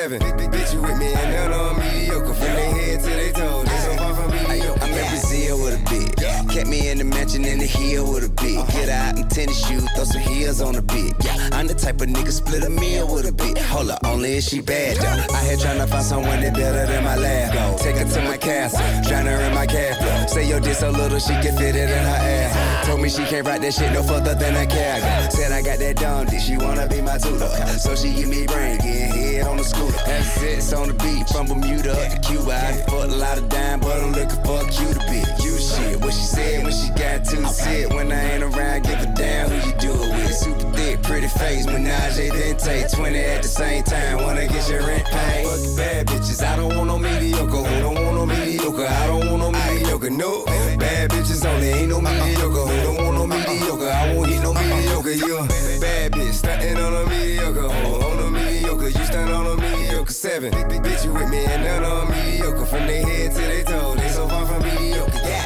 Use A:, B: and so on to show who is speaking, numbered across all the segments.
A: 7. Bitch, you with me and none on mediocre. From their head to their toes, they so far from mediocre. I'm in Brazil with a bitch. Kept me in the mansion in the hill with a bitch. Get out in tennis shoes, throw some heels on a bitch. I'm the type of nigga split a meal with a bitch. Hold up, only if she bad though. I here tryna find someone that better than my lab. Take her to my castle, drown her in my cab. Say your dick so little she can fit it in her ass. Told me she can't ride that shit no further than a cab. Said I got that dumb dick, she wanna be my tutor. So she give me brain, getting head on the scooter. F6 on the beat, from Bermuda up to Cuba. I fucked a lot of dime, but I'm looking for a cuter bitch. You shit, what she said when she got too sick. When I ain't around, give a damn who you do it with. Super thick, pretty face, menage a dente. 20 at the same time, wanna get your rent paid. Fuck bad bitches, I don't want no mediocre. Who don't want no mediocre? I don't want no mediocre, no. Bad bitches only, ain't no mediocre. Who don't want no mediocre? I won't get no mediocre, yeah. Bad bitch, stuntin' on a mediocre. Who on a mediocre? You stunt on a mediocre 7. Bitch, you with me and none on mediocre. From their head to their toes, they so far from mediocre, yeah.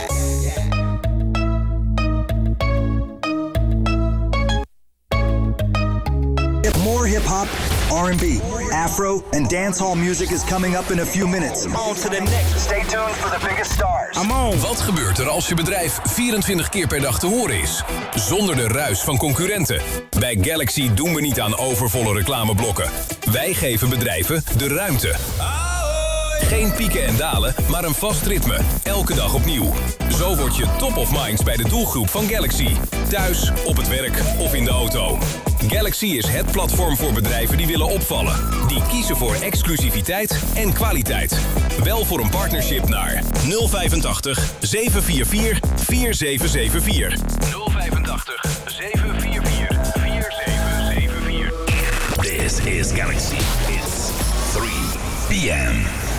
B: More hip-hop, R&B, Afro, and dancehall music is coming up in a few minutes. On to the next. Stay tuned for the biggest stars.
C: I'm on. Wat gebeurt er als je bedrijf 24 keer per dag te horen is? Zonder de ruis van concurrenten. Bij Galaxy doen we niet aan overvolle reclameblokken. Wij geven bedrijven de ruimte. Geen pieken en dalen, maar een vast ritme. Elke dag opnieuw. Zo word je top of minds bij de doelgroep van Galaxy. Thuis, op het werk of in de auto. Galaxy is het platform voor bedrijven die willen opvallen. Die kiezen voor exclusiviteit en kwaliteit. Wel voor een partnership naar 085 744 4774. 085 744 4774.
D: This is Galaxy. It's 3 p.m.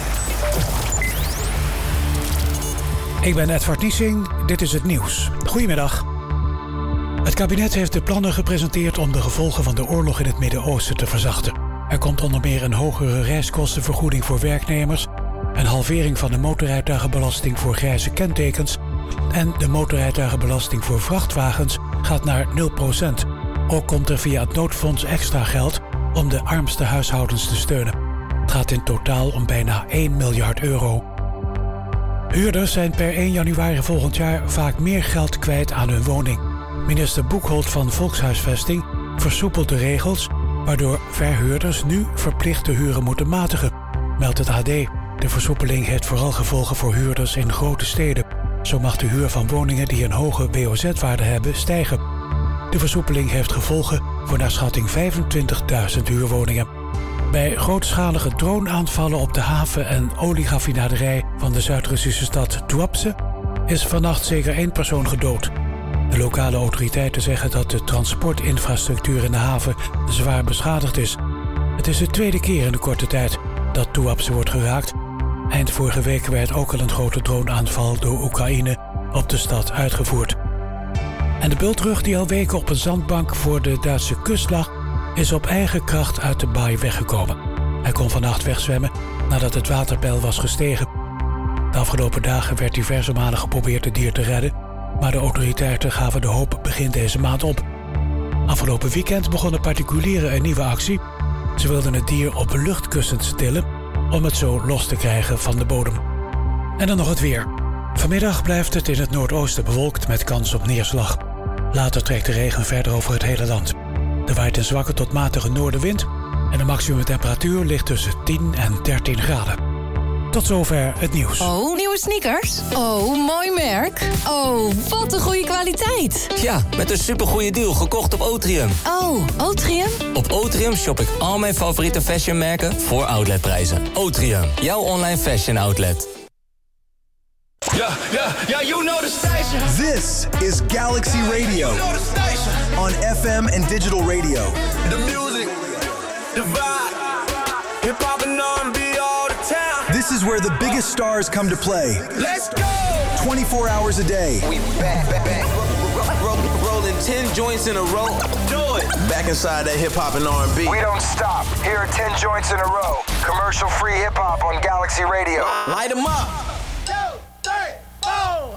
E: Ik ben Edward Niesing, dit is het nieuws. Goedemiddag. Het kabinet heeft de plannen gepresenteerd om de gevolgen van de oorlog in het Midden-Oosten te verzachten. Er komt onder meer een hogere reiskostenvergoeding voor werknemers, een halvering van de motorrijtuigenbelasting voor grijze kentekens en de motorrijtuigenbelasting voor vrachtwagens gaat naar 0%. Ook komt er via het noodfonds extra geld om de armste huishoudens te steunen. Het gaat in totaal om bijna 1 miljard euro. Huurders zijn per 1 januari volgend jaar vaak meer geld kwijt aan hun woning. Minister Boekholt van Volkshuisvesting versoepelt de regels, waardoor verhuurders nu verplicht de huren moeten matigen, meldt het AD. De versoepeling heeft vooral gevolgen voor huurders in grote steden. Zo mag de huur van woningen die een hoge WOZ-waarde hebben stijgen. De versoepeling heeft gevolgen voor naar schatting 25.000 huurwoningen. Bij grootschalige droneaanvallen op de haven en olieraffinaderij van de Zuid-Russische stad Tuapse is vannacht zeker 1 persoon gedood. De lokale autoriteiten zeggen dat de transportinfrastructuur in de haven zwaar beschadigd is. Het is de tweede keer in de korte tijd dat Tuapse wordt geraakt. Eind vorige week werd ook al een grote droneaanval door Oekraïne op de stad uitgevoerd. En de bultrug die al weken op een zandbank voor de Duitse kust lag, is op eigen kracht uit de baai weggekomen. Hij kon vannacht wegzwemmen nadat het waterpeil was gestegen. De afgelopen dagen werd diverse malen geprobeerd het dier te redden, maar de autoriteiten gaven de hoop begin deze maand op. Afgelopen weekend begonnen particulieren een nieuwe actie. Ze wilden het dier op luchtkussens tillen om het zo los te krijgen van de bodem. En dan nog het weer. Vanmiddag blijft het in het noordoosten bewolkt met kans op neerslag. Later trekt de regen verder over het hele land. Er waait een zwakke tot matige noordenwind en de maximumtemperatuur ligt tussen 10 en 13 graden. Tot zover het nieuws.
F: Oh, nieuwe sneakers? Oh, mooi merk. Oh, wat een goede kwaliteit.
G: Ja, met een supergoeie deal gekocht op Otrium.
F: Oh, Otrium?
G: Op Otrium shop ik al mijn favoriete fashionmerken voor outletprijzen. Otrium, jouw online fashion outlet.
D: Yeah, you know the station.
B: This is Galaxy Radio.
D: You know the station.
B: On FM and digital radio.
D: The music, the vibe, hip-hop and R&B all the time.
B: This is where the biggest stars come to play.
D: Let's go!
B: 24 hours a day.
H: We back. Rolling 10 joints in a row.
D: Do it!
H: Back inside that hip-hop and R&B.
I: We don't stop. Here are 10 joints in a row. Commercial-free hip-hop on Galaxy Radio.
H: Light 'em up!
D: 2, 3, 4.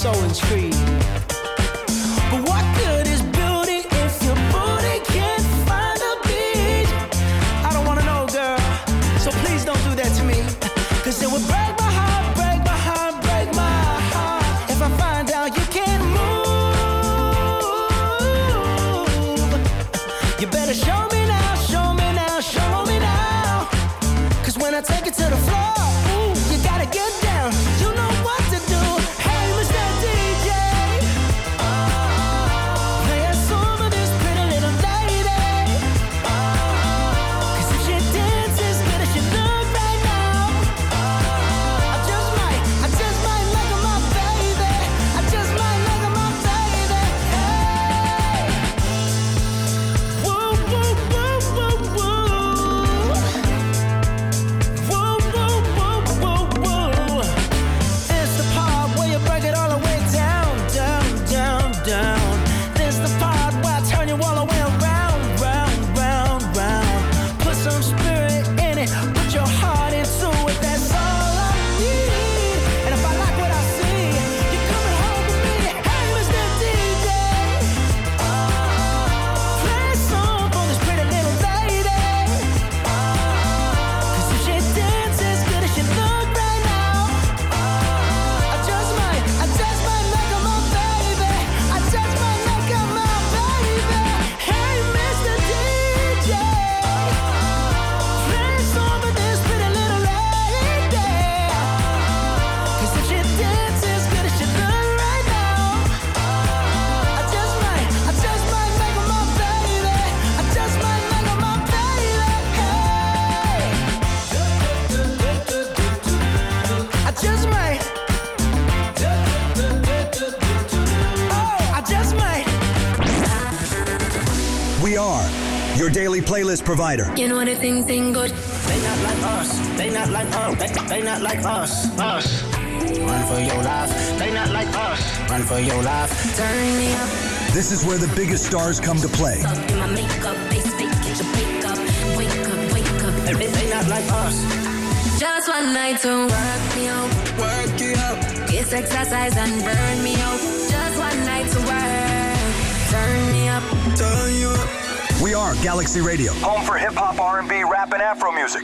J: so intrigued. But what good is beauty if your booty can't find a beat? I don't wanna know, girl, so please don't do that to me. Cause it would break my heart, break my heart, break my heart if I find out you can't move. You better show me now, show me now, show me now. Cause when I take it to the floor, ooh, you gotta get down. You know what to do. Hey, Mr. DJ, play a song for this pretty little lady. Cause if she dances as good as she look right now, I just might make her my baby. I just might make her my baby. Hey, woo, woo, woo, woo, woo. Woo, woo, woo, woo, woo. It's the part where you break it all the way down, down, down, down. This the part where I turn you all the way around, round, round, round. Put some spirit in it, put your heart into it. That's all I need. And if I like what I see, you're coming home with me. Hey, Mr. DJ, play a song for this pretty little lady. Cause if she dances as good as she look right now, I just might make her my baby. I just might make her my baby. Hey, Mr. DJ, play a song for this pretty little lady. Cause if she dances as good as she look right now, I just might make her my baby. I just might make her my baby. Hey, I just might. Oh, I just might.
B: We are your daily playlist provider.
K: You know the things ain't good.
J: They not like us. They not like us. They not like us. Us. Run for your life. They not like us. Run for your life.
K: Turn me up.
B: This is where the biggest stars come to play.
K: Up in my makeup, face fake, get your wake up. Wake up, wake up.
J: They not like us.
K: Just one night to work me out.
J: Work you up.
K: Kiss, exercise and burn me out. Just one night to work. Turn me up.
J: Turn you up.
B: We are Galaxy Radio.
L: Home for hip-hop, R&B, rap en afro music.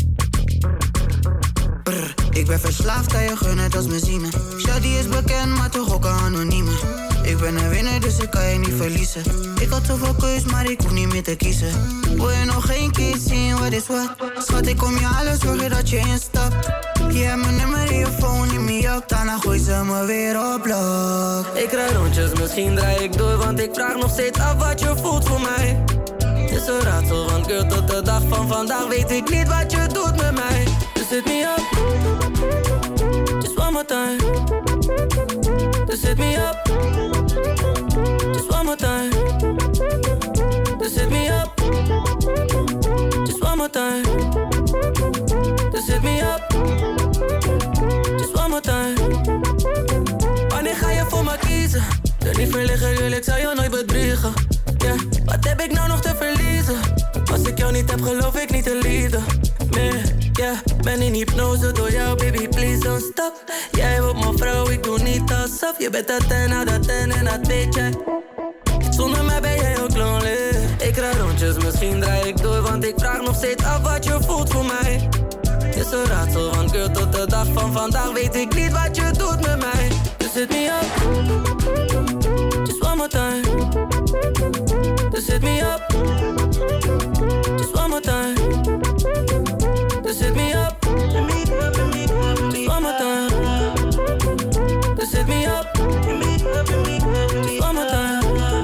M: Ik ben verslaafd, kan je gunnen, dat is mijn ziemen. Shawty is bekend, maar toch ook een anonieme. Ik ben een winnaar, dus ik kan je niet verliezen. Ik had zoveel keus, maar ik hoef niet meer te kiezen. Wil je nog geen keer zien, wat is wat? Schat, ik kom je halen, zorgen dat je instapt. Je hebt mijn nummer in je phone, neem me op. Daarna gooi ze me weer op blok.
N: Ik rijd rondjes, misschien draai ik door, want ik vraag nog steeds af wat je voelt voor mij. Het is een raadsel, want girl, tot de dag van vandaag weet ik niet wat je doet met mij. Dus hit me up, just one more time. Dus hit me up, just one more time. Dus hit me up, just one more time. Dus hit me up, just one more time. Wanneer ga je voor me kiezen? De niet verliggen, jullie, ik zou jou nooit bedriegen. Yeah. Wat heb ik nou nog te verliezen? Als ik jou niet heb, geloof ik niet te liefde meer. Yeah. Ben in hypnose door jou, baby, please don't stop. Jij wordt mijn vrouw, ik doe niet alsof. Je bent dat 10 uit dat 10 en dat weet jij. Zonder mij ben jij ook lonely. Ik rijd rondjes, misschien draai ik door, want ik vraag nog steeds af wat je voelt voor mij. Het is een raadsel, want girl, tot de dag van vandaag weet ik niet wat je doet met mij. Dus hit me up, just one more time. Dus hit me up, just one more time. Dus hit me up, just one more time. Dus hit me up, just one more time.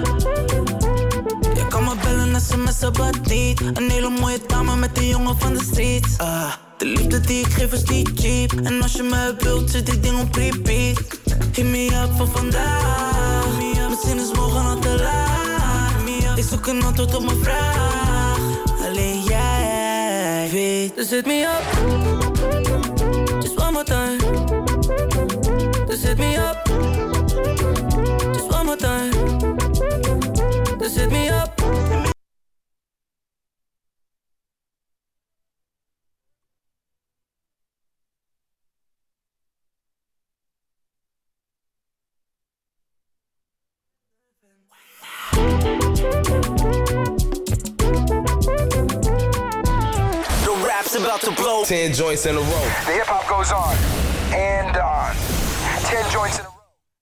M: Je kan me bellen, sms'en, but niet. Een hele mooie dame met een jongen van de streets. De liefde die ik geef is niet cheap. En als je me wilt, zit die ding op repeat. Hit me up voor vandaag. Misschien is morgen al te laat. Ik zoek een antwoord op mijn vraag. Alleen jij weet.
N: Dus hit me up, just one more time. Dus hit me up, just one more time. Dus hit me up.
H: about to blow. 10 joints in a row.
I: The hip hop goes on and on. 10 joints in a row.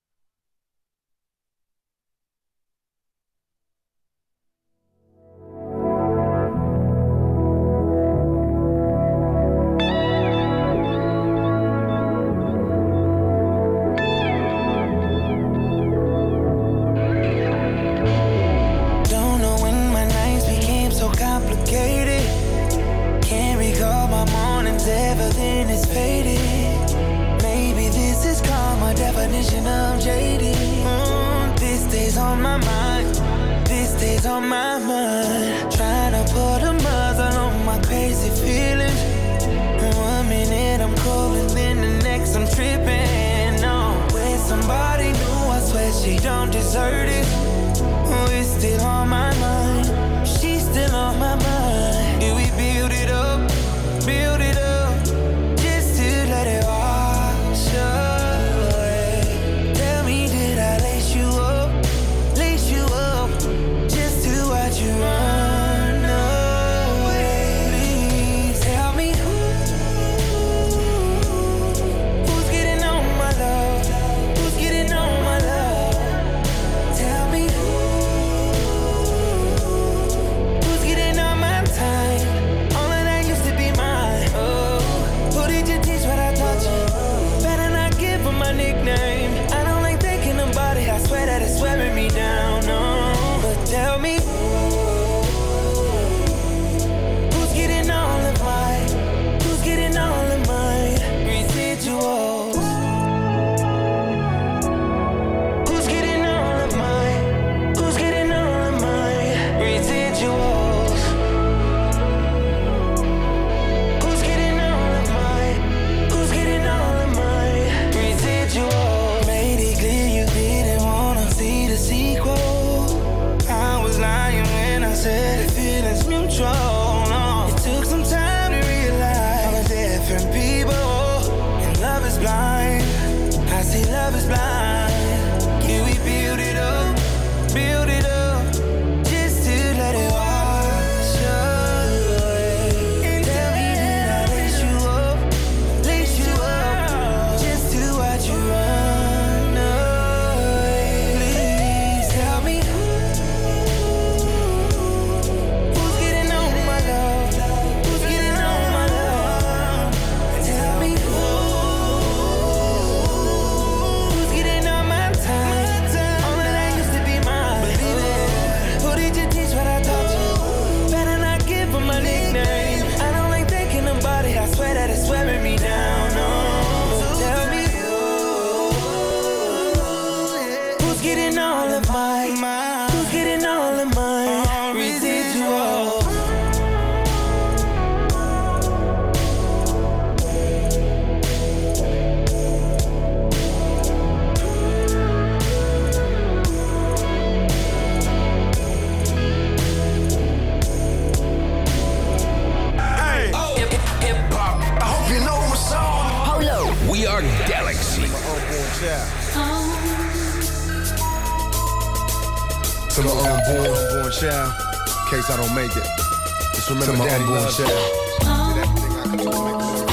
O: To my unborn child, in case I don't make it. Just remember to my daddy unborn child. Did everything I could do to make it work.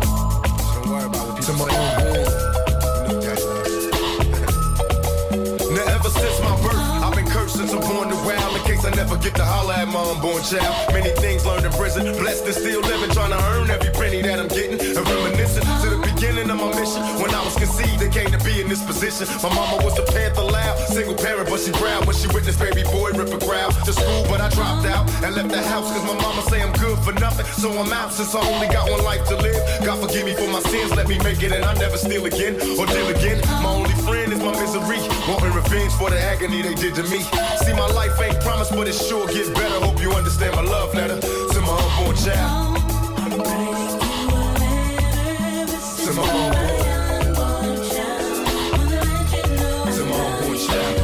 O: So don't worry about what people say. To my unborn. You know daddy loves. Now ever since my birth, I've been cursed since I'm born to wild. In case I never get to holler at my unborn child. Many things learned in prison, blessed and still living, trying to earn every penny that I'm getting. And reminiscing to the beginning of my mission. When I was conceived, they came to be in this position. My mama was a Panther loud, single parent, but she proud when she witnessed baby boy rip a crowd to school. But I dropped out and left the house cause my mama say I'm good for nothing. So I'm out since I only got one life to live. God forgive me for my sins, let me make it and I never steal again or deal again. My only friend is my misery, wanting revenge for the agony they did to me. See, my life ain't promised, but it sure gets better. Hope you understand my love letter to my unborn child. To my unborn child. To my unborn child.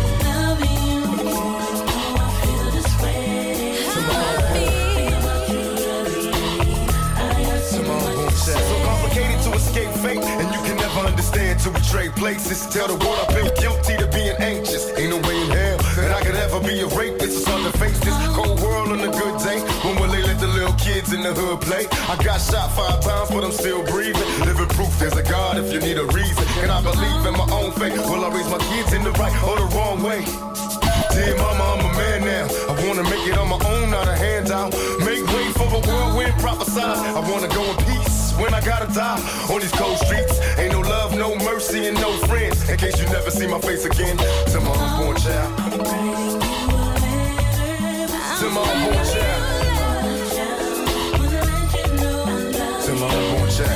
O: So complicated to escape fate, and you can never understand to trade places. Tell the world I've been guilty to being anxious. Ain't no way in hell that I could ever be a rapist. It's hard to face this cold world on a good day. When will they let the little kid kids in the hood play. I got shot 5 times, but I'm still breathing. Living proof there's a God if you need a reason. And I believe in my own faith. Will I raise my kids in the right or the wrong way? Dear mama, I'm a man now. I wanna make it on my own, not a handout. Make way for the whirlwind, prophesize. I wanna go in peace when I gotta die. On these cold streets, ain't no love, no mercy, and no friends. In case you never see my face again, to my unborn child. To my unborn child. To my unborn child.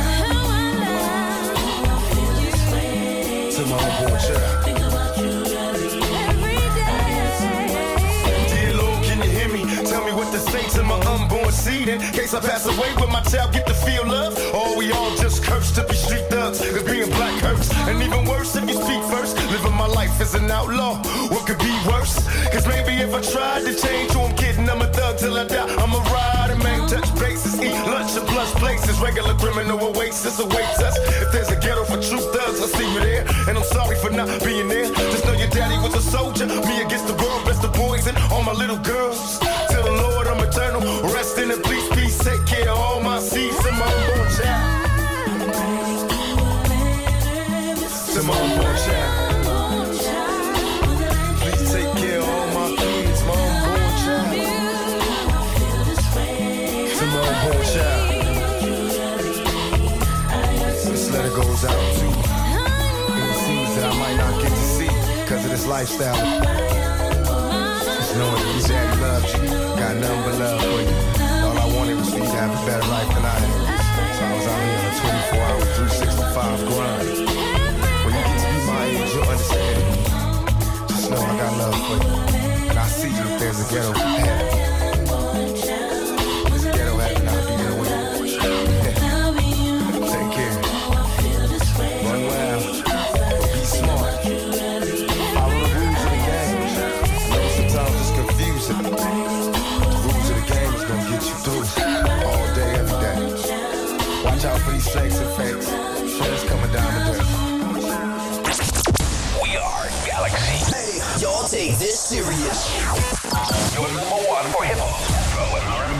O: To my unborn child. Tell me what to say to my unborn seed in case I pass away. Will my child get to feel love? Or we all just cursed to be street thugs? Cause being black hurts. And even worse if you speak first. Living my life as an outlaw, what could be worse? Cause maybe if I tried to change who I'm kidding, I'm a thug till I die. I'm a rider, man, touch bases, eat lunch at plus places. Regular criminal oasis awaits us. If there's a ghetto for true thugs, I'll see you there. And I'm sorry for not being there. Just know your daddy was a soldier. Me against the world, best of boys and all my little girls. Tell the Lord I'm eternal. Rest in the peace, peace. Take care of all my seeds and my unborn child. To my unborn child. Please take care of all my kids, my unborn child. To my unborn child. This letter goes out to any seeds that I might not get to see because of this lifestyle. Knowing that your daddy loves you, got nothing but love for you. All I wanted was for you to have a better life than I had. So I was out here on a 24-hour, 365 grind. When you get to be my age, you'll understand. Just know I got love for you. And I see you if there's a ghetto heaven. There's a ghetto heaven, I'll be there with you. Take care. Run well. Be smart. Follow the rules of the game. Sometimes it's confusing. The rules of the game is gonna get you through all day, every day. Watch out for these fakes and fakes. Friends coming down the dirt.
C: We are Galaxy.
P: Hey, y'all take this serious.
C: Your number one for hip hop, Afro and R&B.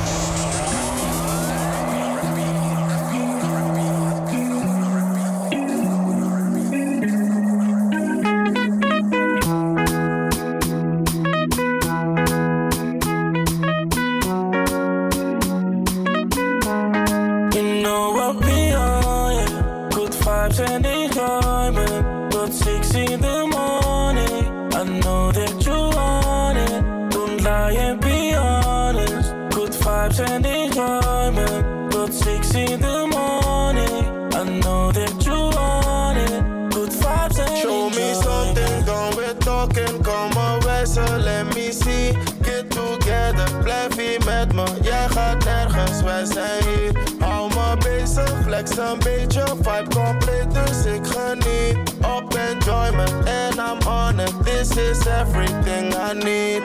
Q: And enjoyment, but 6 in the morning. I know that you want it. Don't lie and be honest. Good vibes and enjoyment, but 6 in the morning. I know that you want it. Good vibes and
R: show me something, gone we're talking. Come away, so let me see. Get together, blijf hier met me. Jij gaat nergens, wij zijn hier. Hou me bezig, flex een beetje. Vibe compleet, dus ik geniet. Op enjoyment, and I'm on it. This is everything I need.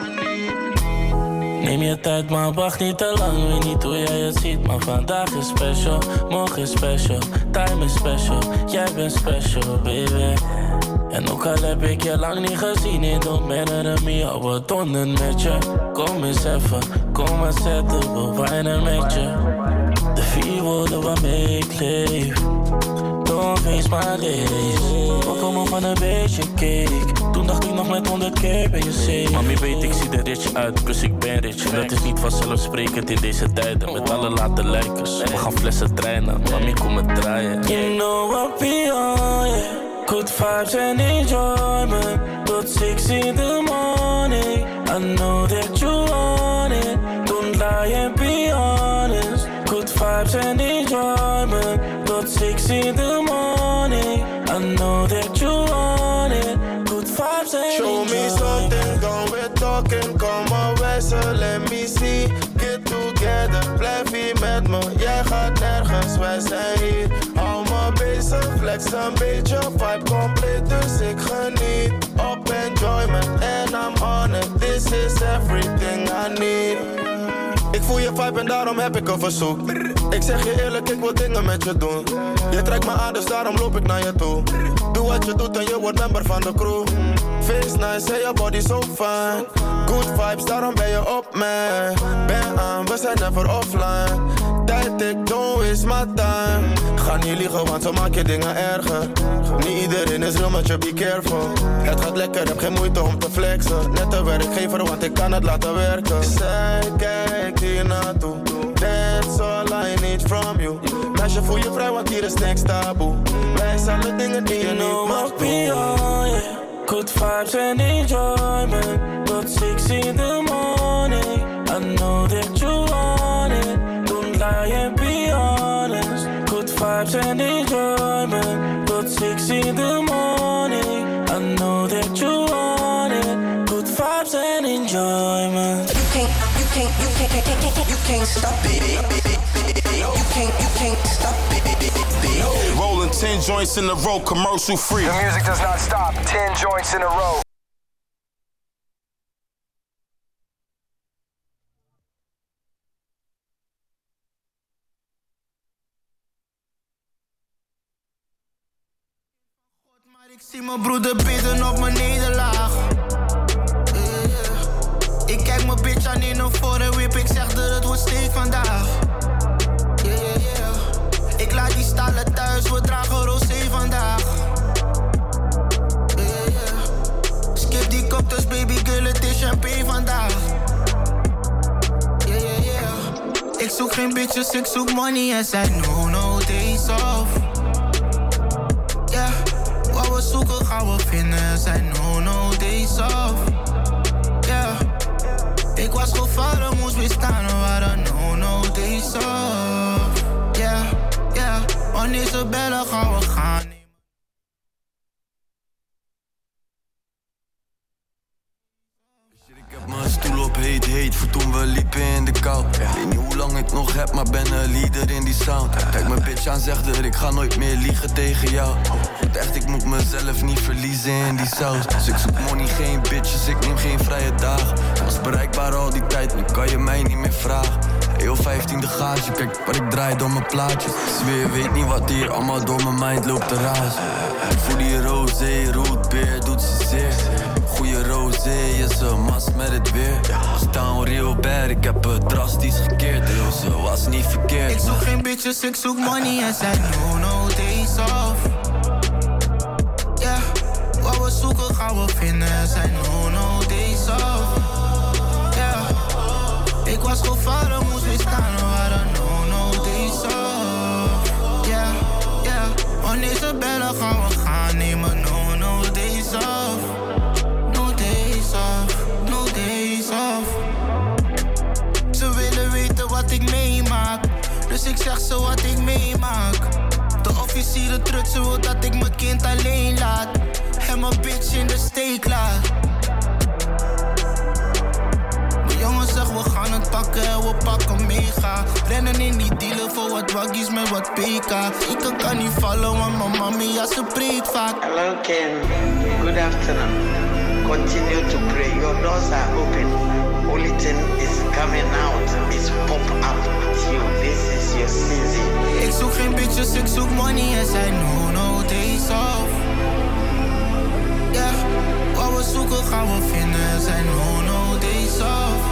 Q: Neem je tijd, maar wacht niet te lang. Weet niet hoe jij het ziet, maar vandaag is special. Morgen is special, time is special. Jij bent special, baby. En ook al heb ik je lang niet gezien, it don't matter to me. Hou het onder met je. Kom eens even, kom maar zetten, we wijnen met je. De 4 woorden waarmee ik leef. Don't face my days. Ook al van een beetje cake. Toen dacht ik nog met 100 keer ben je safe. Mami weet ik zie er rich uit, plus ik ben rich. En dat is niet vanzelfsprekend in deze tijden. Met alle late lijkers, we gaan flessen treinen. Mami kom het draaien. You know what we are, yeah. Good vibes and enjoyment. Tot 6 in the morning. I know that you want it. Don't lie and be honest. Good vibes and enjoyment. Tot 6 in the morning. I know that you want it. Good vibes and
R: show me something, gone we're talking. Come away, so let me see. Get together, blijf hier met me. Jij gaat nergens, wij zijn hier. Hou me bezig, flex een beetje. Vibe compleet, dus ik geniet. Op enjoyment, and I'm on it. This is everything I need. Ik Ik voel je vibe en daarom heb ik een verzoek. Ik zeg je eerlijk, ik wil dingen met je doen. Je trekt me aan, dus daarom loop ik naar je toe. Doe wat je doet en je wordt member van de crew. Face nice, en je body so fine. Good vibes, daarom ben je op mij. Ben aan, we zijn never offline. Tijd ik, don't waste my time. Ga niet liegen, want zo maak je dingen erger. Niet iedereen is real, maar je be careful. Het gaat lekker, heb geen moeite om te flexen. Net een werkgever, want ik kan het laten werken. Zij kijkt hier naartoe. That's all I need from you. Meisje, voel je vrij, want hier is niks taboe. Wij zijn de dingen die je niet mag doen.
Q: Good vibes and enjoyment. Tot 6 in the morning. I know that you want it. Don't lie and be honest. Good vibes and enjoyment. Tot 6 in the morning. I know that you want it. Good vibes and enjoyment.
P: You can't stop it. You can't stop it.
D: Rolling 10 joints in a row, commercial free.
I: The music does not stop. 10 joints in a row.
J: Ik zie mijn broeder bidden op mijn nederlaag. Ik kijk mijn bitch aan in een voorwip. Ik zeg dat het wordt steek vandaag. Ik laat die stallen thuis, we dragen rosé vandaag. Skip die cocktails, baby girl, het is champagne vandaag. Ik zoek geen bitches, ik zoek money en zij no days off. Wat we zoeken gaan we vinden, zij no days off. Ik was gevallen, moest weer staan, we waren no days off. Wanneer ze bellen gaan we gaan.
S: Ik heb mijn stoel op heet, voor toen we liepen in de kou. Weet niet hoe lang ik nog heb, maar ben een leader in die sound. Kijk mijn bitch aan, zegt er, ik ga nooit meer liegen tegen jou. Echt, ik moet mezelf niet verliezen in die saus. Dus ik zoek money, geen bitches, ik neem geen vrije dagen. Was bereikbaar al die tijd, nu kan je mij niet meer vragen. Heel 15e gage, kijk wat ik draai door mijn plaatjes. Zweer, weet niet wat hier allemaal door mijn mind loopt te razen. Voel die rosé, roetbeer, doet ze zeer. Goeie rosé, is een mas met het weer. Staan real bad, ik heb het drastisch gekeerd. Dus ze was niet verkeerd.
J: Ik zoek geen bitches, ik zoek money en zij no days off. Wat we zoeken gaan we vinden, zij no days off. Ik was gevallen, moest weer staan, we waren no days off. Wanneer ze bellen gaan we gaan, nemen no days off. No days off, no days off. Ze willen weten wat ik meemaak, dus ik zeg ze wat ik meemaak. De officieren trutsen wil dat ik mijn kind alleen laat. En mijn bitch in de steek laat. Jongens zeg we gaan het pakken en we pakken mega. Rennen in die dealen voor wat waggies met wat pk. Ik kan niet vallen want mijn mami ja ze preekt vaak.
T: Hello Ken, good afternoon. Continue to pray, your doors are open. Only thing is coming out is pop up with you. This is your season.
J: Ik zoek geen bitches, ik zoek money en zij no days off. Wat we zoeken gaan we vinden, zij no days off.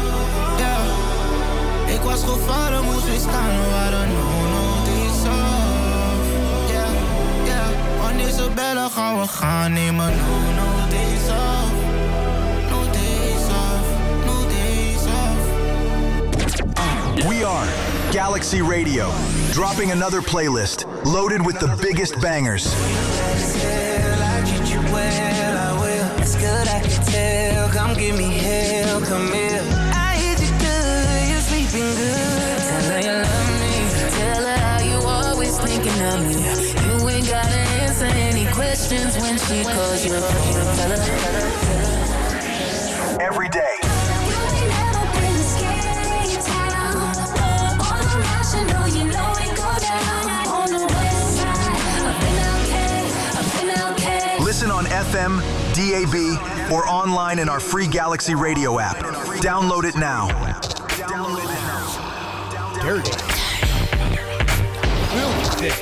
J: Ik was gevallen, moest weer staan, we waren no days off. Wanneer ze bellen gaan we gaan, nemen no days off. No days off, no days off.
B: We are Galaxy Radio, dropping another playlist loaded with the biggest bangers.
J: It's good, I can tell. Come give me hell, come here. I hit you good, you're sleeping good. Tell her you love me. Tell her how you always thinking of me. You ain't gotta answer any questions when she calls you. Tell her.
B: Every day. Listen on FM, DAB, or online in our free Galaxy Radio app. Download it now.
U: dirty. Filthy.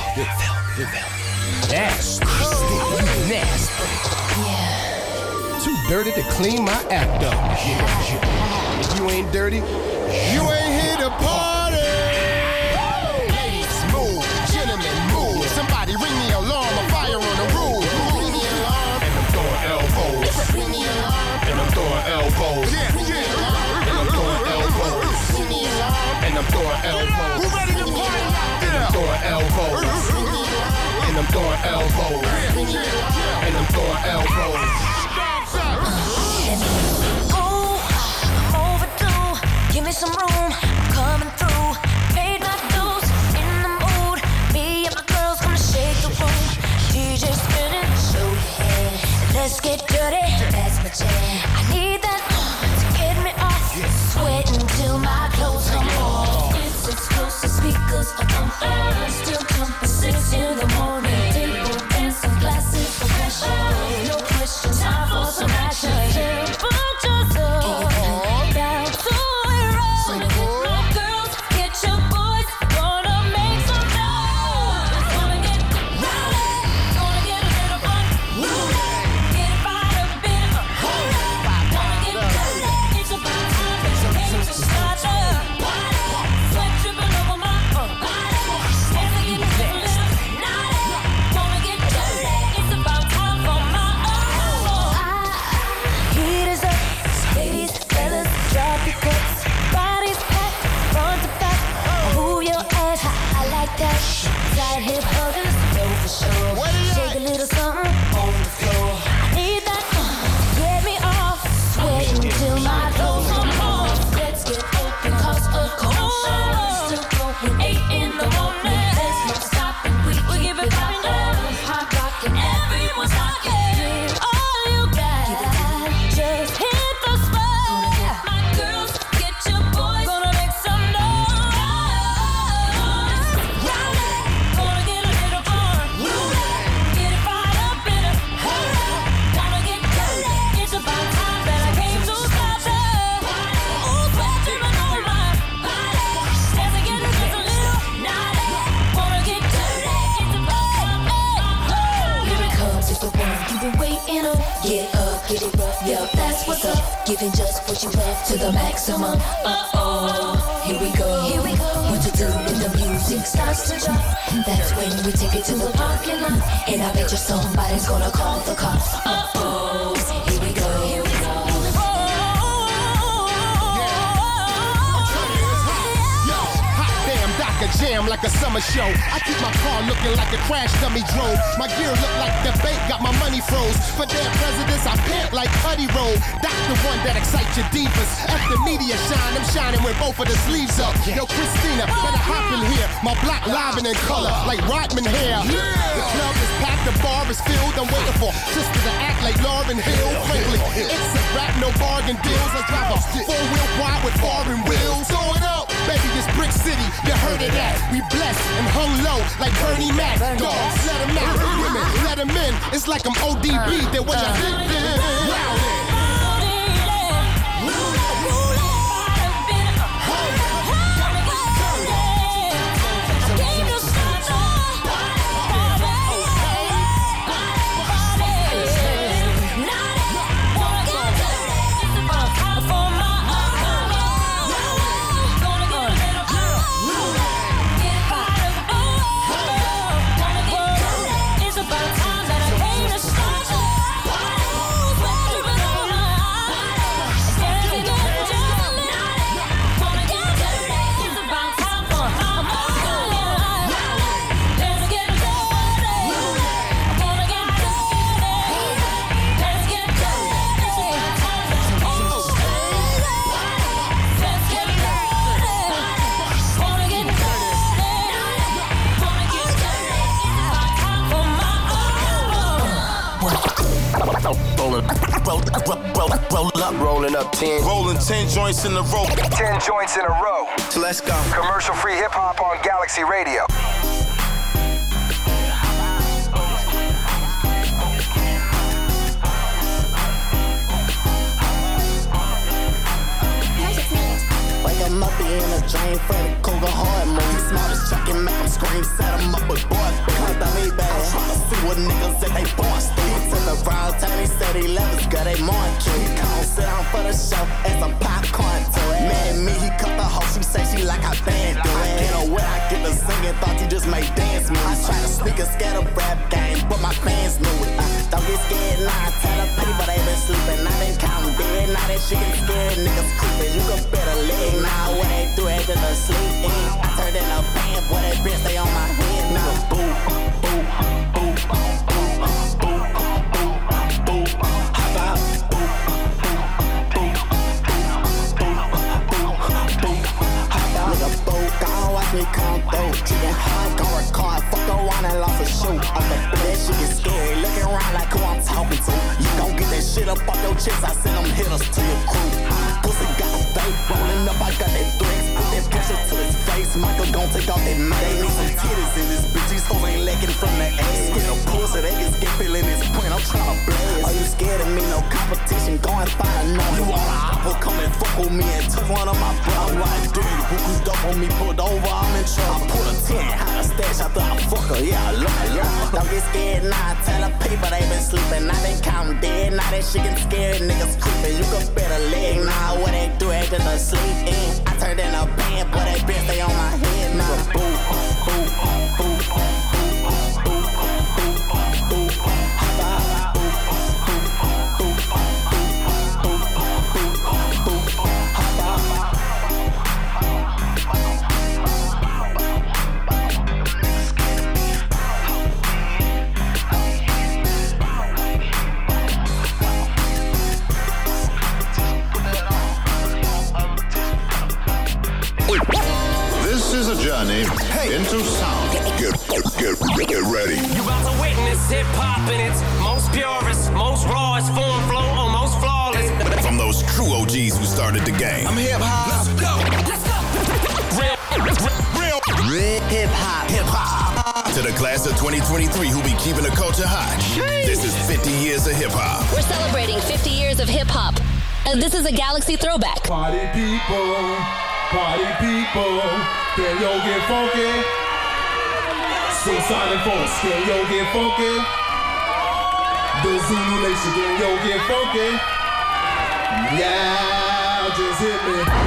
U: Nasty. Nasty. Yeah. Too dirty to clean my act up. Yeah. If you ain't dirty, you ain't here to party. Ladies, move. Gentlemen, move. Somebody ring the alarm. A fire on the roof. Ring the alarm. And I'm throwing elbows. Ring the alarm. And I'm throwing elbows. And I'm throwing elbows. Ring the alarm. And I'm throwing elbows. Who ready to party out there? And I'm throwing elbows. And I'm throwing elbows. And I'm throwing elbows.
K: Overdue, give me some room, coming through. Paid my dues, in the mood. Me and my girls gonna shake the room. DJ spinning, show your head. Let's get dirty, that's my jam. I need that to get me off. Sweating till my clothes come off. It's exclusive speakers up on air. Still jumping 6 in the morning. Table dancing, glasses for pressure. No question, time for some action. Put yourself down to it roll. My girls, get your boys, gonna make some noise. Gonna get rowdy, gonna get a little fun. Get fired up, bit of gonna get dirty. It's about time, it's to start sweat dripping over my body. Dancing in the little naughty. Gonna get dirty. It's about time for my heat is up, ladies, fellas, drop your cups. Bodies packed, front to back. Move your ass, I like that. Side hip huggers, know for sure. Shake a little something on the floor. I need that to get me off. Sweating till my clothes come off. Let's get open, cause a commotion. Still going 8 in the morning. There's no stopping, we give it poppin'. Hot rockin', everyone's rockin'. All you got, just hit the spot. My girls, get your boys, gonna make some noise. Gonna get a little fun. Get it fired up in a gonna get dirty. It's about time that I came to stop it. Ooh, sweat dripping over my body. Dancing, getting just a little naughty. Wanna get dirty. It's about time. Here it comes, it's the one you've been waiting on. Get up, get it rough, yup, that's what's up. Giving just what you love to the maximum. Here we go. What to do when the music starts to jump? That's when we take it to the parking lot. And I bet you somebody's gonna call the cops. Here we go.
U: Jam like a summer show. I keep my car looking like a crash dummy drove. My gear look like the bank got my money froze. For their presidents, I pant like Cuddy Roll. That's the one that excites your divas. If the media shine, I'm shining with both of the sleeves up. Yo, Christina, better hop in here. My block live and in color, like Rodman hair. The club is packed, the bar is filled. I'm waiting for sisters to act like Lauryn Hill. Frankly, it's a rap, no bargain deals. I drive a 4-wheel wide with foreign wheels. Throw it up, baby, it's Brick City. You heard of that? We blessed and hung low like Bernie Mac. Dogs, let them out. Women, let them in. It's like I'm ODB. They're what you think.
D: Rolling up 10. Rolling 10 joints in a row.
I: 10 joints in a row.
D: So let's go.
I: Commercial free hip hop on Galaxy Radio.
V: Like a muppet in a giant Freddy coat.
A: them up with boys. Come to me, baby. I'm tryna see what niggas that they boss. He took the round time, he said he left us, girl, they marching. He come sit down for the show and some popcorn to it. Man, me, he cut the hoe, she say she like how band do it. Get her wet, I get the singing, thought you just made dance moves. I try to sneak a scatter rap game, but my fans knew it. Don't get scared, nah, tell the people they been sleeping. I been counting dead, now that shit get scared, niggas creeping. You can better leg, nah, what they do after the sleep in. I turned in a band, boy, that bitch stay on my head, nigga. Boo, boo, boo, boo, boo, boo, boo, hop out, boo, boo, boo, boo, boo, boo, hop out, nigga, boo, gon' watch me come through. Chicken hard, gon' record, fuck around and lost a shoe. Up the bed, that shit get scary, looking around like who I'm talking to. You gon' get that shit up off your chest, I send them hitters to your crew. Pussy got a fake, rolling up, I got that threats. Put that pressure to his face, Michael gon' take off that mask. They need some titties in this bitch, these hoes ain't lacking from the ass. Get a pussy, they just get feeling this point, I'm tryna blaze. Are you scared of me? No competition, go and find a no. You want an apple, come and fuck with me and took one of my brothers. I'm like, dude, who could up on me, pulled over, I'm in trouble. I put a 10, how to stash after I fuck her, yeah, I love her, yeah. Don't get scared, nah, tell the people they been sleeping. Now they counting dead, now that shit getting scared, niggas creeping. You can better leg, nah, what they do after the sleep in. I turned in a band, boy, that bitch stay on my head, nah. Boo, boo, boo, boo, boo, boo, boo, hop out, boo, boo, boo, boo, boo, boo, hop out.
V: This is a journey into sound. Get ready.
D: You about to witness hip-hop in its most purest, most rawest form, flow, almost flawless.
C: From those true OGs who started the game.
A: I'm hip-hop.
D: Let's go. Let's go.
A: Real hip-hop. Hip-hop.
C: To the class of 2023 who be keeping the culture hot. This is 50 years of hip-hop.
F: We're celebrating 50 years of hip-hop. And this is a Galaxy throwback.
R: Party people, can yo get funky? Suicide Force, can yo get funky? The Zulu Nation, can yo get funky? Yeah, just hit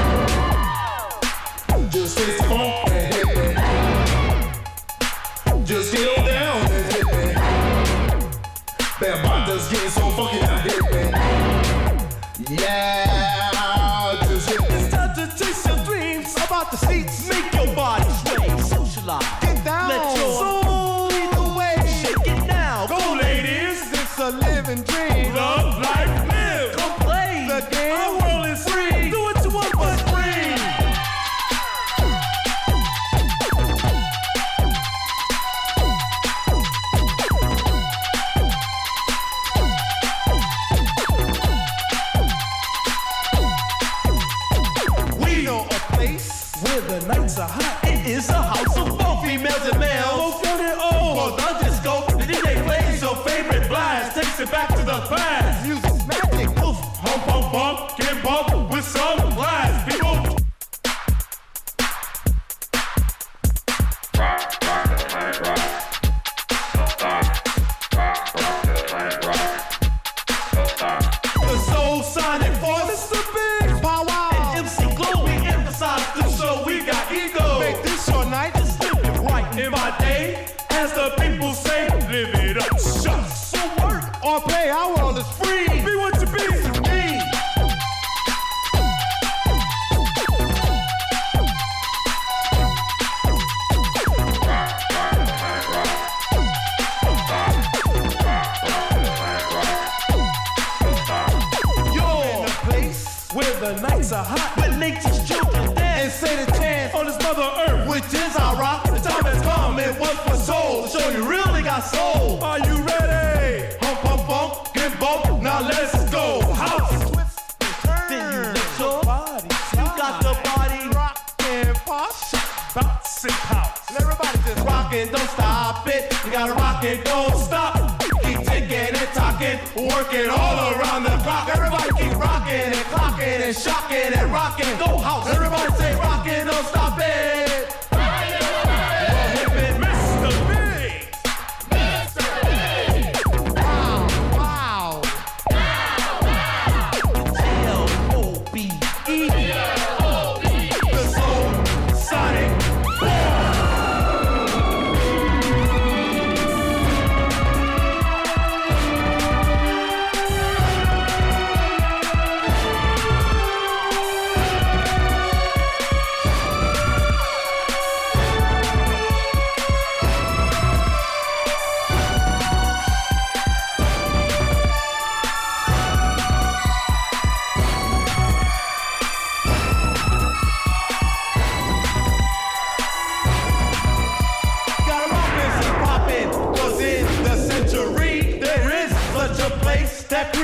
R: me. Just taste the funk and hit me. Just get on down and hit me. That bot getting so funky now, hit me. Yeah, just hit me.
J: It's time to chase your dreams about the seats. Make your body sway, socialize. Get down. Let your soul lead the way. Shake it now. Go, ladies. It's a living dream. Love, life, live. Come play the game. Our world is free. Do what you want, but free. Where the nights are hot, it is a house of both females and males. Both young and old. Well, the disco, the DJ plays your favorite blast, takes it back to the past. Music's magic, poof, hump, hump, bump, get bumped with some blast. People. The soul sonic force, it's the big power. And MC Glow, we emphasize the show, we got ego. Make this your night, just live it right. In my day, as the people say, live it up. Shucks. So work or play, our world is free. Be what you be, me. Where the nights are hot, where nature's children dance and say the chance on this mother earth, which is our rock. The time has come and one for soul, show you really got soul. Are you ready? Hump, hump, hump, get bumped, now let's go. House, twist, then you let your body. You got the body rockin', pop, bounce and pounce. And everybody just rockin', don't stop it. You gotta rock it, don't stop. Keep ticking and talking, working all around the clock. Everybody keep rocking and clocking and shocking and rocking. Go house, everybody say rocking, don't stop it. Well, hip it, Mr.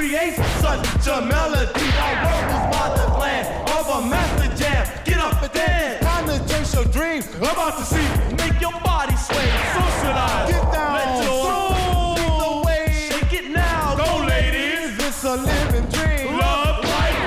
D: create such a melody. Our world is by the glance of a master jam. Get up and dance. Time to chase your dreams. About to see. Make your body sway. Socialize. Get down. Let your soul lead the way. Shake it now. Go, ladies. It's a living dream. Love life.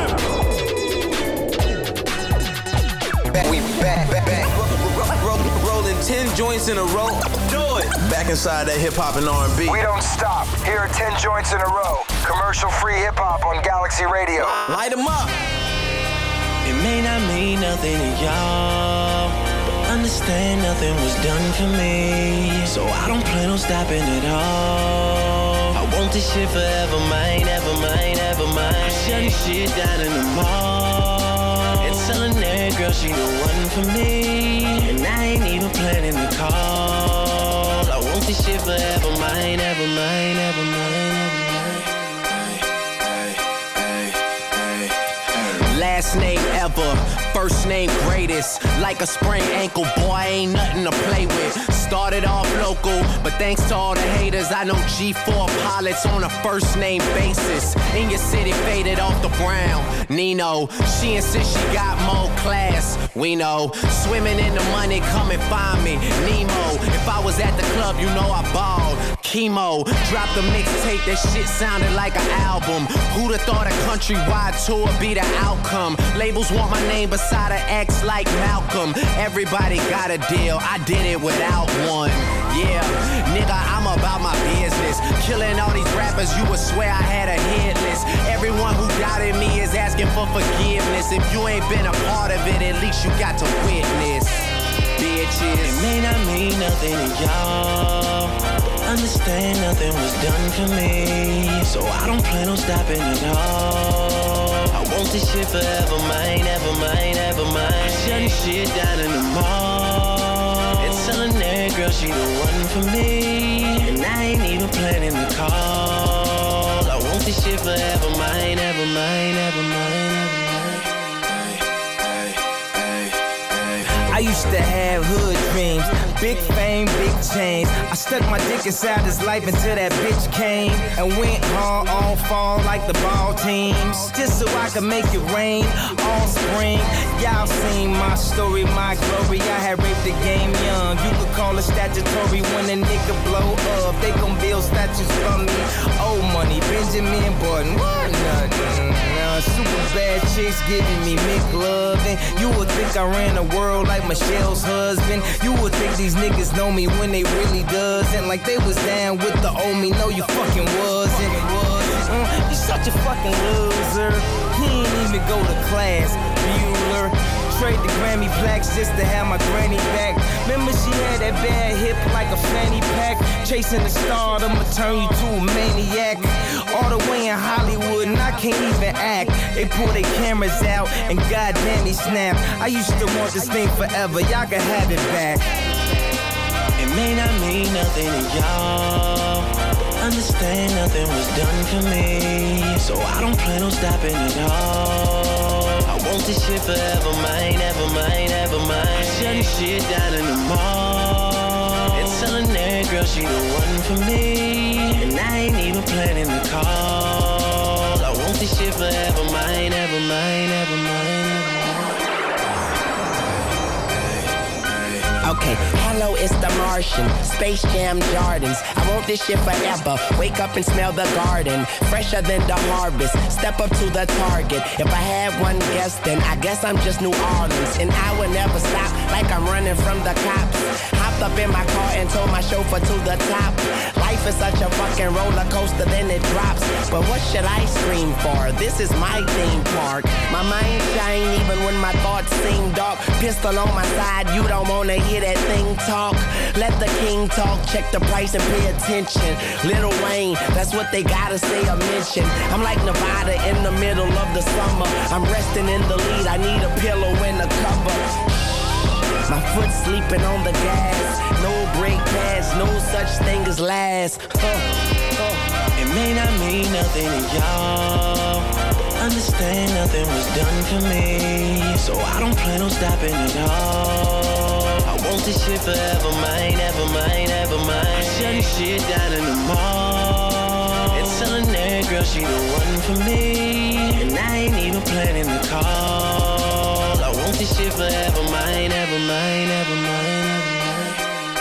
H: We back. Rolling 10 joints in a row. Do it. Back inside that hip hop and R&B.
I: We don't stop. Here are 10 joints in a row. Commercial-free hip hop on Galaxy Radio.
H: Light 'em up.
N: It may not mean nothing to y'all, but understand nothing was done for me. So I don't plan on stopping at all. I want this shit forever, mine, ever mine, ever mine. Shutting shit down in the mall and telling that girl she the one for me. And I ain't even planning to call. I want this shit forever, mine, ever mine, ever mine,
E: Last name ever, first name greatest. Like a sprained ankle, boy, ain't nothing to play with. Started off local, but thanks to all the haters, I know G4 pilots on a first name basis. In your city, faded off the brown. Nino, she insists she got more class. We know, swimming in the money, come and find me. Nemo, if I was at the club, you know I balled. Chemo, dropped a mixtape, that shit sounded like an album. Who'd have thought a countrywide tour be the outcome? Labels want my name beside an X like Malcolm. Everybody got a deal, I did it without one. Yeah, nigga, I'm about my business. Killing all these rappers, you would swear I had a hit list. Everyone who doubted me is asking for forgiveness. If you ain't been a part of it, at least you got to witness. Bitches.
N: It may not mean nothing to y'all, understand nothing was done for me. So I don't plan on stopping at all. I want this shit forever, mine, ever mine, ever mine. Shutting shit down in the mall and telling that girl she the one for me. And I ain't even planning to call. I want this shit forever, mine, ever mine, ever mine, ever mine.
G: I used to have hood dreams, big fame, big chains. I stuck my dick inside his life until that bitch came and went hard on fall like the ball teams, just so I could make it rain all spring. Y'all seen my story, my glory. I had raped the game young. You could call it statutory when a nigga blow up. They gon' build statues for me. Old money, Benjamin Button, what nothing. Super bad chicks giving me McLovin'. You would think I ran the world like Michelle's husband. You would think these niggas know me when they really doesn't. Like they was down with the old me. No, you fucking wasn't. You such a fucking loser. He ain't even go to class, Bueller. Trade the Grammy plaques just to have my granny back. Remember she had that bad hip like a fanny pack. Chasing the star, I'ma turn you to a maniac. All the way in Hollywood and I can't even act. They pull their cameras out and goddamn he snap. I used to want this thing forever, y'all can have it back.
N: It may not mean nothing to y'all, understand nothing was done for me. So I don't plan on stopping at all. I want this shit forever, mine, ever mine, ever mine. Shutting shit down in the mall and telling that girl she the one for me. And I ain't even planning to call. I want this shit forever, mine, ever mine, ever mine.
E: Okay, hello, it's the Martian, Space Jam Jordans. I want this shit forever. Wake up and smell the garden, fresher than the harvest. Step up to the target. If I had one guess, then I guess I'm just New Orleans. And I would never stop, like I'm running from the cops. Hopped up in my car and told my chauffeur to the top. Life is such a fucking roller coaster, then it drops. But what should I scream for? This is my theme park. My mind shine even when my thoughts seem dark. Pistol on my side, you don't wanna hear that thing talk. Let the king talk, check the price and pay attention. Lil Wayne, that's what they gotta say or mention. I'm like Nevada in the middle of the summer. I'm resting in the lead, I need a pillow and a cover. My foot sleeping on the gas. No brake pads, no such thing as last.
N: It may not mean nothing to y'all, understand nothing was done for me. So I don't plan on stopping at all. I want this shit forever, mine, ever mine, ever mine. Shutting shit down in the mall and telling
E: her, girl, she the one for me. And I ain't even planning to call. I want this shit forever mine, ever mine, ever mine, ever mine.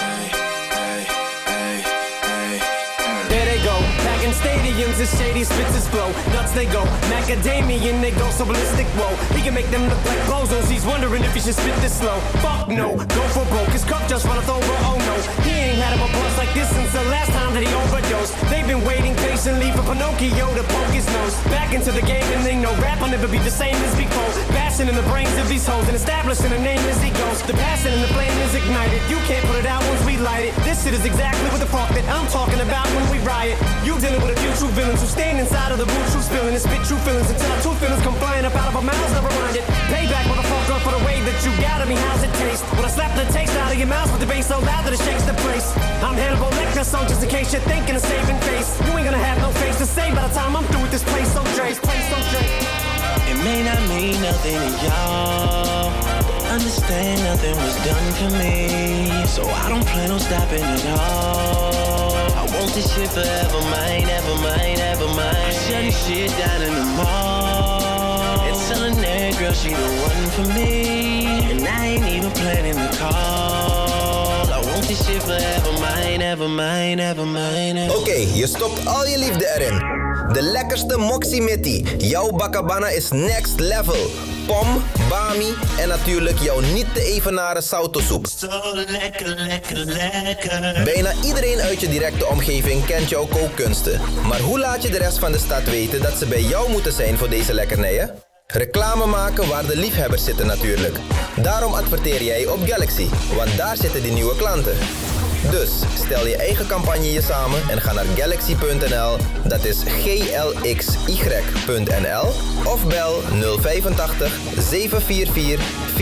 L: There they go, back in stadiums, it's shady, spits his flow. Nuts they go, macadamian, they go so ballistic, whoa. He can make them look like bozos, he's wondering if he should spit this slow. Fuck no, go for broke, his cup just runneth over, oh no. He ain't had a buzz like this since the last time that he overdosed. They've been waiting patiently for Pinocchio to poke his nose back into the game, and they know rap will never be the same as before. Bashing in the brains of these hoes and establishing a name as he goes. The passion and the flame is ignited, you can't put it out once we light it. This shit is exactly what the fuck that I'm talking about when we riot. You dealing with a few true villains who stand inside of the boot, true spilling and spit true feelings until our true feelings come flying up out of our mouths, never mind it. Payback, motherfucker, for the way that you got at me, how's it taste? When I slap the taste out of your mouth with the bass so loud that it shakes the place. I'm Hannibal Lecter, so just in case you're thinking of saving face, you ain't gonna have no face to say by the time I'm through with this place, so Dre's, place so Dre.
E: It may not mean nothing to y'all. Understand nothing was done for me, so I don't plan on stopping at all. I want this shit forever mine, ever mine, ever mine. I shut this shit down in the mall and telling that girl she the one for me, and I ain't even planning to call. I want this shit forever mine, ever mine, ever mine, ever.
M: Oké, je stopt al je liefde erin. De lekkerste Moxie Mitty. Jouw Bakabana is next level. Pom, bami en natuurlijk jouw niet te evenaren sautosoep.
E: Zo lekker, lekker, lekker.
M: Bijna iedereen uit je directe omgeving kent jouw kookkunsten. Maar hoe laat je de rest van de stad weten dat ze bij jou moeten zijn voor deze lekkernijen? Reclame maken waar de liefhebbers zitten natuurlijk. Daarom adverteer jij op Galaxy, want daar zitten die nieuwe klanten. Dus stel je eigen campagne samen en ga naar galaxy.nl, dat is glxy.nl, of bel 085 744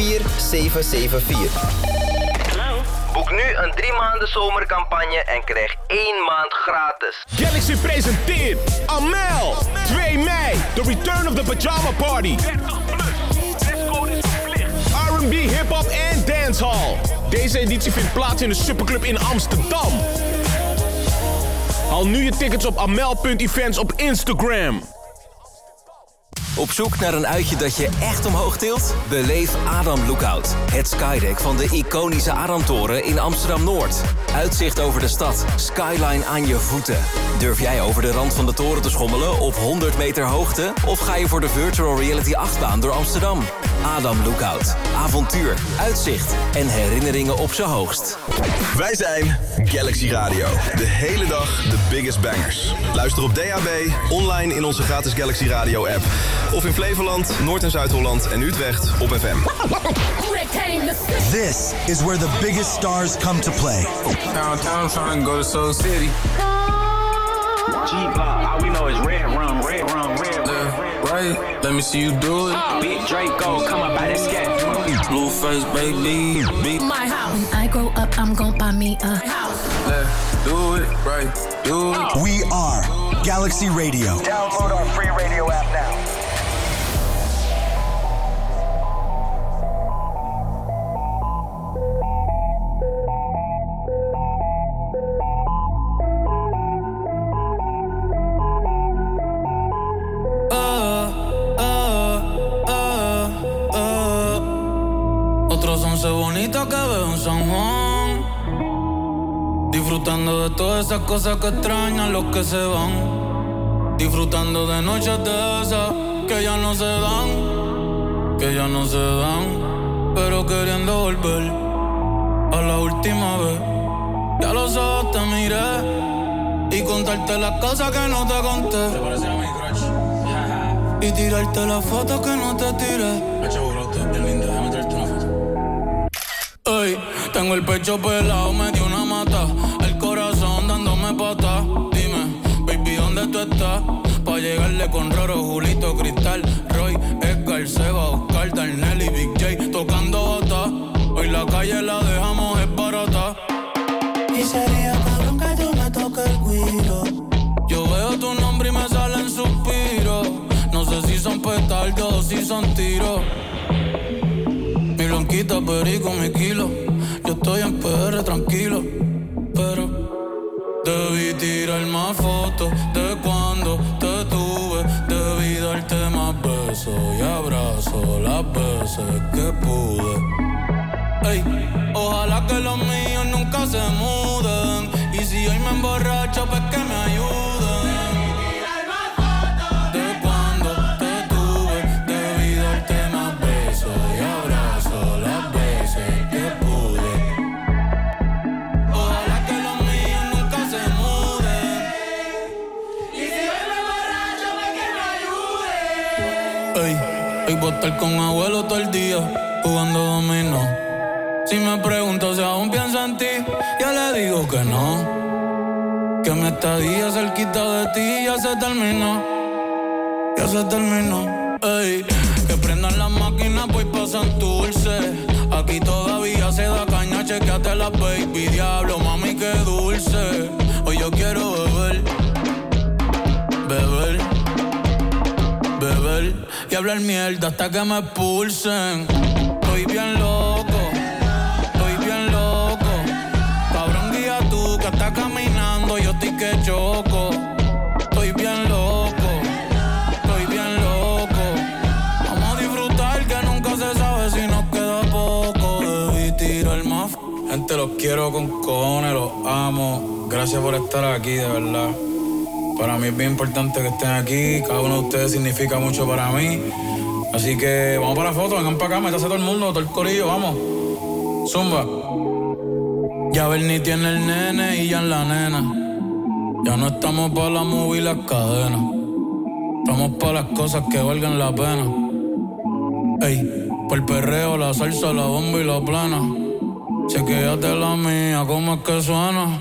M: 4774. Boek nu een 3 maanden zomercampagne en krijg 1 maand gratis.
W: Galaxy presenteert Amel, 2 mei, The Return of the Pajama Party. 30 plus, R&B, hip-hop en dancehall. Deze editie vindt plaats in de Superclub in Amsterdam. Haal nu je tickets op amel.events op Instagram.
C: Op zoek naar een uitje dat je echt omhoog tilt? Beleef Adam Lookout. Het skydeck van de iconische Adamtoren in Amsterdam-Noord. Uitzicht over de stad. Skyline aan je voeten. Durf jij over de rand van de toren te schommelen op 100 meter hoogte? Of ga je voor de virtual reality achtbaan door Amsterdam? Adam Lookout. Avontuur, uitzicht en herinneringen op z'n hoogst.
X: Wij zijn Galaxy Radio. De hele dag de biggest bangers. Luister op DAB, online in onze gratis Galaxy Radio app. Of in Flevoland, Noord- en Zuid-Holland en Utrecht op FM.
B: This is where the biggest stars come to play.
Y: Downtown trying to go to Soul City. G-Pop, all we know is red rum, red rum, red rum. Right, let me see you do it. Big Draco, come up by that scat. Blueface, baby.
K: My house. When I grow up, I'm gon' buy me a house.
Y: Do it, right, do it.
B: We are Galaxy Radio.
P: Download our free radio app now.
N: Otros 11 bonitas que veo en San Juan, disfrutando de todas esas cosas que extrañan los que se van, disfrutando de noches de esas que ya no se dan, que ya no se dan, pero queriendo volver a la última vez. Ya los ojos te miré y contarte las cosas que no te conté, y tirarte las fotos que no te tiré. Ey, tengo el pecho pelado, me dio una mata, el corazón dándome patas. Dime, baby, ¿dónde tú estás? Pa' llegarle con Roro, Julito, Cristal, Roy, Edgar, Seba, Oscar, Darnell y Big J tocando bata. Hoy la calle la dejamos esbarata.
J: Y sería cabrón que tú me toques el guiro.
N: Yo veo tu nombre y me salen suspiros. No sé si son petardos o si son tiros. Mi blanquita, perico, mi kilo. Yo estoy en PR tranquilo, pero debí tirar más fotos de cuando te
O: beso y abrazo las veces que pude. Ey, ojalá que los míos nunca se muden. Y si hoy me emborracho, pues que me ayuden. De cuando te tuve, debí darte más besos y abrazo las veces que pude. Ojalá que los míos nunca se muden. Y si hoy me emborracho, pues que me ayuden. Ey, hoy voy a estar con abuelo todo el día jugando dominó. Si me pregunto si aún pienso en ti, ya le digo que no. Que mi estadía cerquita de ti ya se terminó. Ya se terminó. Ey, que prendan las máquinas, voy pa' Santurce. Aquí todavía se da caña, chequeate la baby. Diablo, mami, qué dulce. Hoy yo quiero beber, beber, beber y hablar mierda hasta que me expulsen. Estoy bien loco. Que está caminando, yo estoy que choco. Estoy bien loco, estoy bien loco. Vamos a disfrutar que nunca se sabe si nos queda poco. Debí tirar más. Gente, los quiero con cojones, los amo. Gracias por estar aquí, de verdad. Para mí es bien importante que estén aquí. Cada uno de ustedes significa mucho para mí. Así que vamos para la foto, vengan para acá, métase todo el mundo, todo el corillo, vamos. Zumba. Ya Bernie tiene el nene y ya en la nena. Ya no estamos pa' la movie y las cadenas. Estamos pa' las cosas que valgan la pena. Ey, por el perreo, la salsa, la bomba y la plana. Chequéate la mía, ¿cómo es que suena?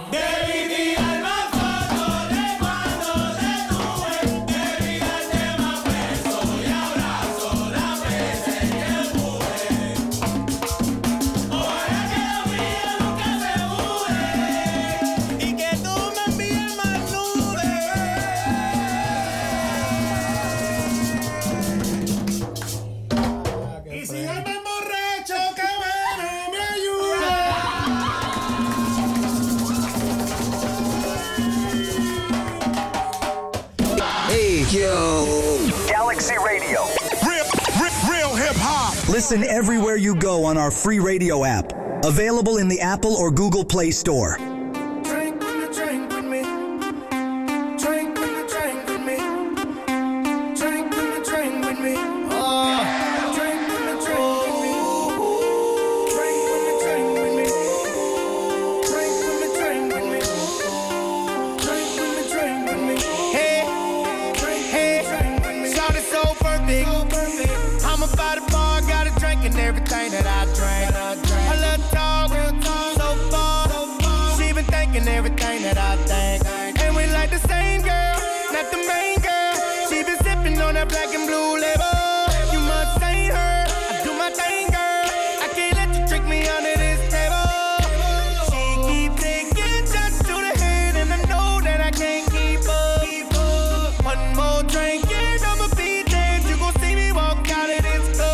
B: Galaxy Radio. Real hip hop. Listen everywhere you go on our free radio app. Available in the Apple or Google Play Store.
Q: Everything that I drank, her little talk, so far. She been thinking everything that I think, and we like the same girl, not the main girl. She been sipping on that black and blue label. You must ain't her. I do my thing, girl. I can't let you trick me under this table. She keep taking shots to the head, and I know that I can't keep up. One more drink, and I'ma be dead. You gon' see me walk out of this club.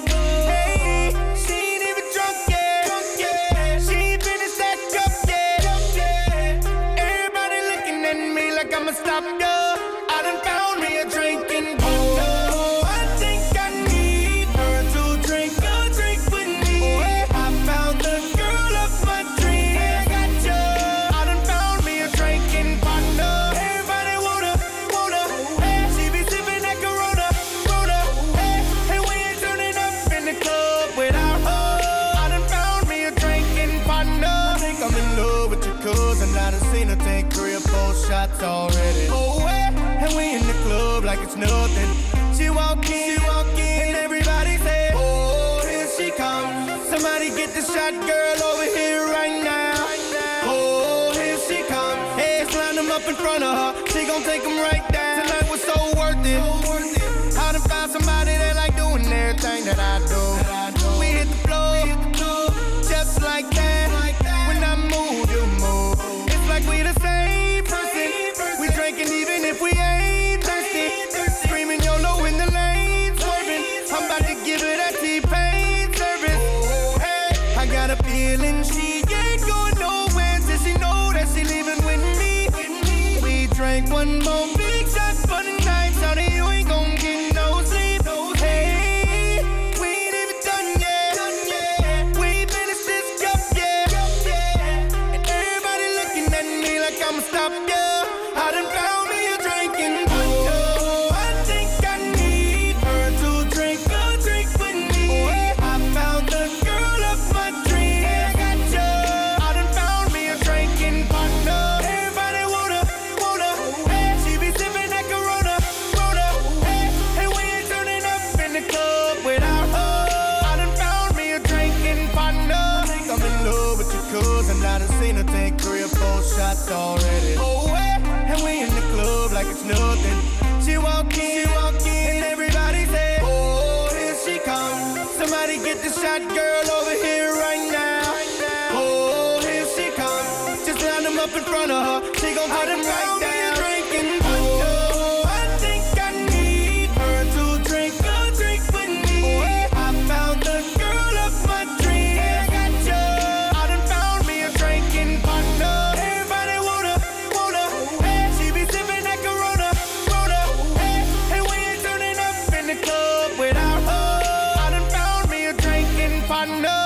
Q: I'ma stop, yo. I done found me a drinking partner. I think I need her to drink a drink with me. I found the girl of my dreams. I got you. I done found me a drinking partner. Everybody wanna, hey. She be sipping that Corona, hey. And we ain't turning up in the club without her. I done found me a drinking partner. I think I'm in love with your cousin. I done seen her take 3 or 4 shots already. Oh, and we in the club like it's nothing. She walk in, and everybody say, oh, here she comes. Somebody get the shot girl over here right now. Oh, here she comes. Hey, let's line them up in front of her. She gon' take them right down. Tonight was so worth it. I done found somebody that like doing everything that I do. We hit the floor, just like that. When I move, you move. It's like we the same person. We drinking even if we ain't thirsty. Screaming YOLO in the lane, swerving. I'm about to give her that T-Pain service. Hey, I got a feeling she ain't going nowhere till she know that she leaving with me. We drank one more big shot girl over here right now. Oh, here she comes. Just line them up in front of her. She gon' put them right down. Drinking. Oh, I think I need her to drink a drink with me. I found the girl of my dreams. I got you. I done found me a drinking partner. Everybody wanna. Hey, she be sipping that Corona. Hey, and we ain't turning up in the club without her. I done found me a drinking partner.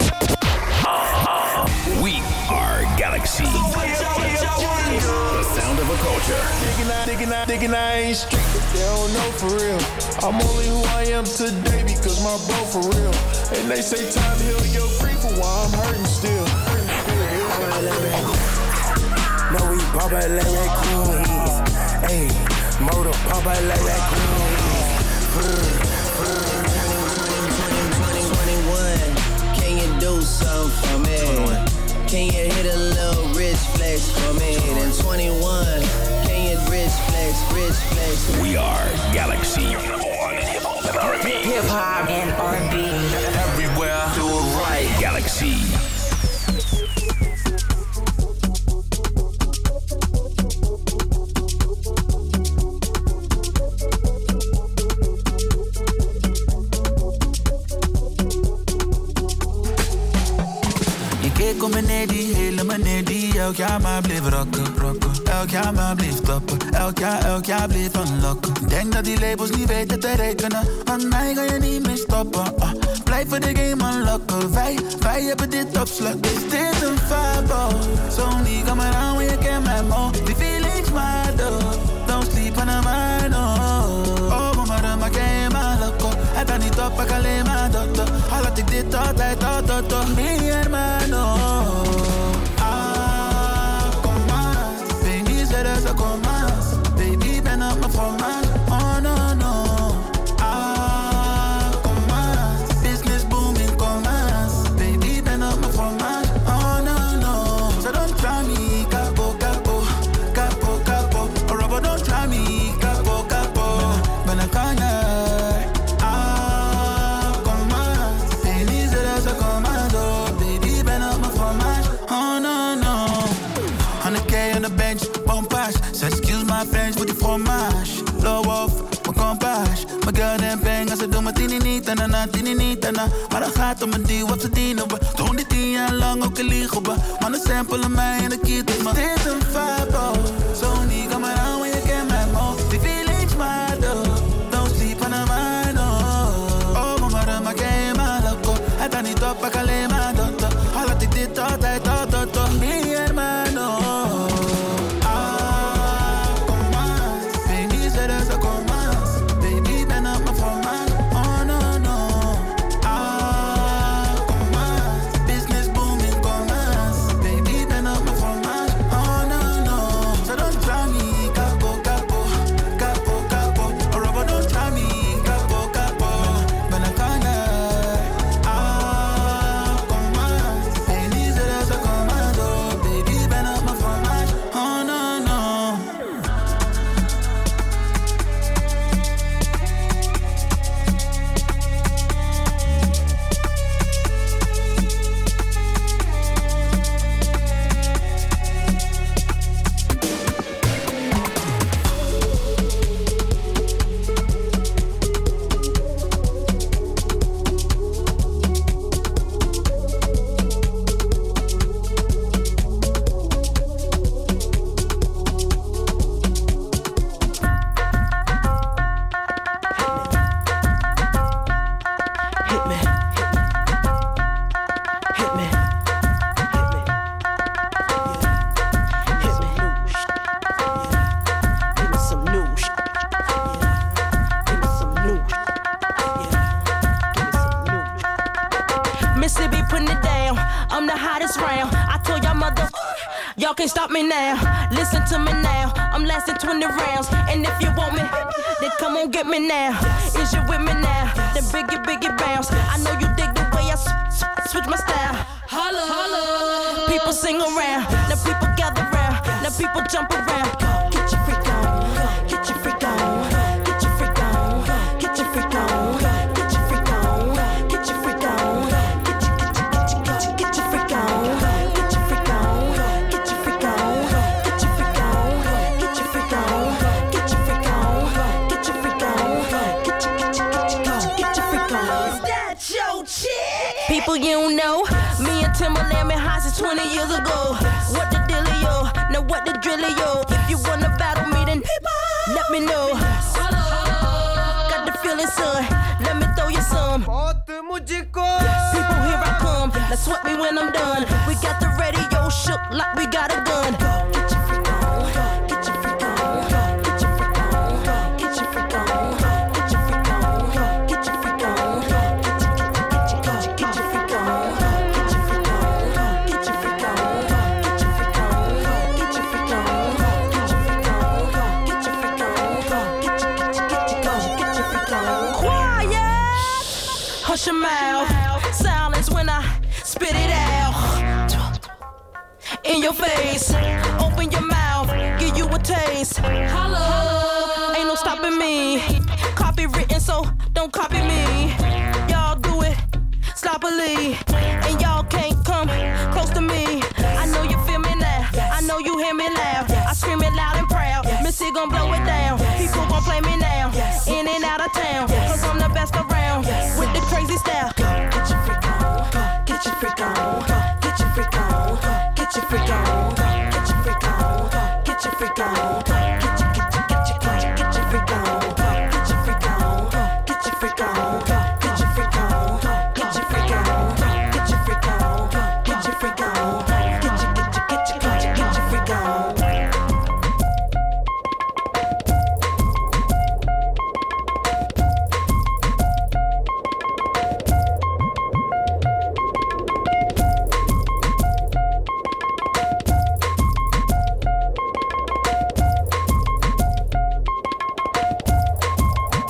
C: We are Galaxy. The sound of a culture.
R: Thinking I ain't straight, but they don't know for real. I'm only who I am today because my bro for real. And they say time heal your grief while I'm hurting still.
G: No, we pop it like that cruise. Ayy, motor pop it like that cruise.
E: 21, can you do something for me? Can you hit a little rich flex for me? Then 21, can you rich flex?
C: We are Galaxy. On hip-hop and R&B.
P: Hip-hop and R&B.
C: Everywhere. Do it right. Galaxy.
O: Kom die hele meneer die elk jaar maar bleef rocken. Elk jaar maar bleef toppen. Elk jaar bleef unlocken. Denk dat die labels niet weten te rekenen. Want mij kan je niet meer stoppen. Blijven de game unlocken. Wij hebben dit op slot. Is dit een fabo? Sony come around when you can my mo. Die feelings matter. Don't sleep on a man. Oh, mama, maar ken je maar loco. Het gaat niet op, ik alleen maar dokter. Al had ik dit altijd, tot meer hermano. Baby, zeg dat ze commas. Baby, ben op mijn formaat. Oh, no, no. Commas. Business booming, commas. Baby, ben op mijn formaat. Oh, no, no. So don't try me, capo. Oh, Robert, don't try me, capo. Ben een kanjer. Excuse my French voor die fromage. Low off, mijn compaage. Mijn girl den bang, als ze doen mijn tini niet en na. Maar dan gaat om een deal wat ze dienen we. Toen die 10 jaar lang ook een liegen we. Maar dan samplen mij en de kiet me. Dit een fabo. Sony, come around when you can my mo. Die feelings matter. Don't sleep on a man, oh. Oh, mama, maar ken je maar loco. Het gaat niet op, ik alleen maar dokter. Al had ik dit altijd, tot meer hermano.
N: Y'all can't stop me now. Listen to me now. I'm lasting 20 rounds. And if you want me, then come on get me now. Is you with me now? Then biggie bounce. I know you dig the way I switch my style. Holla, holla. People sing around. Now people gather round. Now people jump around. Get your freak on. Get your freak on. Get your freak on. Get your freak on. Get your freak on. Get your freak on. People you don't know. Me and Timberland been high since 20 years ago. What the dealio? Now what the drillio? If you wanna battle me, then let me know. Got the feeling, son. Let me throw you some. People, here I come. Now sweat me when I'm done. We got the radio shook like we got a gun. Get your freak on. Get your freak on. Get your freak on. Get your freak on. Get your freak on. Get your freak on. Get your freak on. Get your freak on. Get your freak on. Get your freak on. Get your freak on. Get your freak on. Get your freak on. Quiet. Hush your mouth. Silence when I spit it out. In your face. Open your mouth. Give you a taste. Hello. Ain't no stopping me. Copywritten, so don't copy me. Y'all do it sloppily.